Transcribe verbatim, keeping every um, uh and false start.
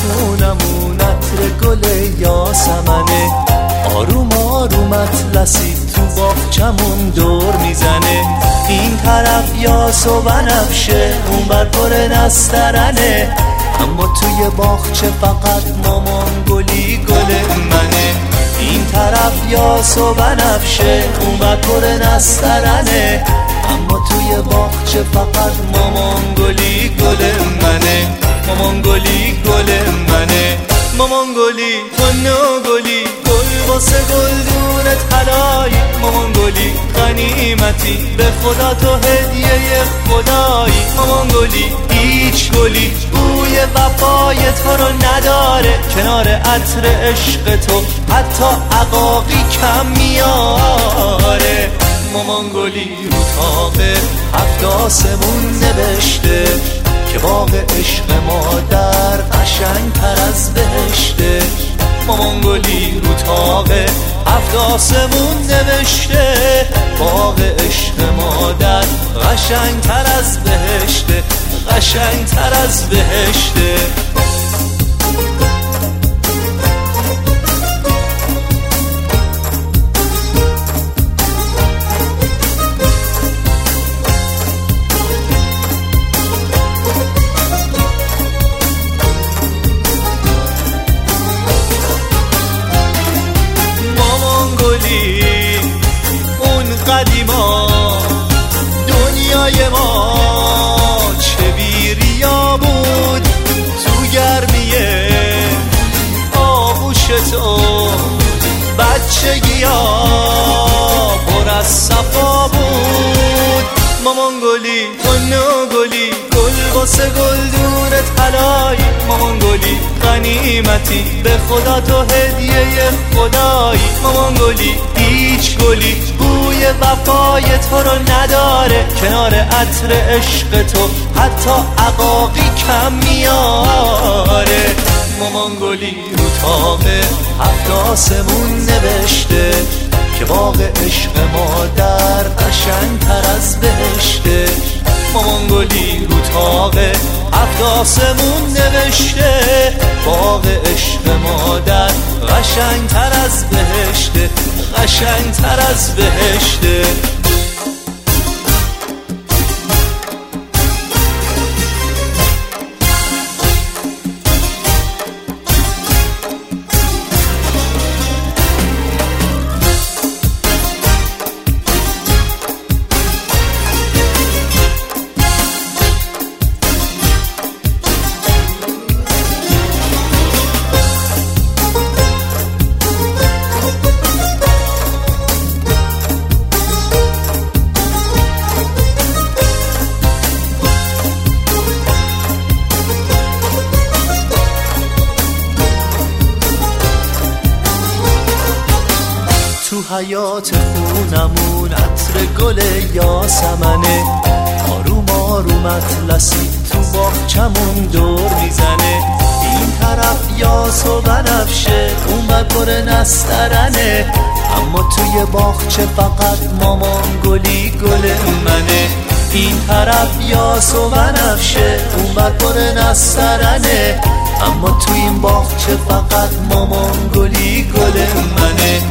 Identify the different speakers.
Speaker 1: خونمون عطر گل یاسمنه، آروم آروم اطلسی تو باغچمون دور میزنه. این طرف یاس و بنفشه، اون بر پر نسترنه، اما توی باغچه فقط مامان گلی گل منه. این طرف یاس و بنفشه، اون بر پر نسترنه، اما توی باغچه فقط مامان گلی گل منه. مامان گلی گل منه. مامان گلی خونو گلی، گل واسه گلدون طلایی. مامان گلی غنیمتی، به خدا تو هدیه خدایی. مامان گلی هیچ گلی بوی وفای تو رو نداره، کنار عطر عشق تو حتی عقاقی کم میاره. مامان گلی رو طاق هفت آسمون نوشته که باغ عشق مادر قشنگ تر از بهشته. مامان گلی رو طاق هفت آسمون نوشته، باغ عشق مادر قشنگ تر از بهشته، قشنگ تر از بهشته. اون قدیما دنیای ما چه بیریا بود، تو گرمیه آغوش تو بچگی ها پر از صفا بود. مامان گلی خونو گلی، گل واسه گلدون طلایی. مامان گلی غنیمتی، به خدا تو هدیه خدایی. مامان گلی هیچ گلی بوی وفای تو رو نداره، کنار عطر عشق تو حتی عقاقی کم میاره. مامان گلی رو طاق هفت آسمون نوشته که باغ عشق مادر قشنگ تر از بهشته. مامان گلی رو طاق هفت آسمون نوشته، باغ عشق مادر قشنگ تر از بهشته، قشنگ تر از بهشته. تو حیات خونمون عطر گل یاسمنه، آروم آروم اطلسی تو باغچمون دور میزنه. این طرف یاس و بنفشه، اون بر پر نسترنه، اما توی باغچه فقط مامان گلی گل منه. این طرف یاس و بنفشه، اون بر پر نسترنه، اما توی این باغچه فقط مامان گلی گل منه.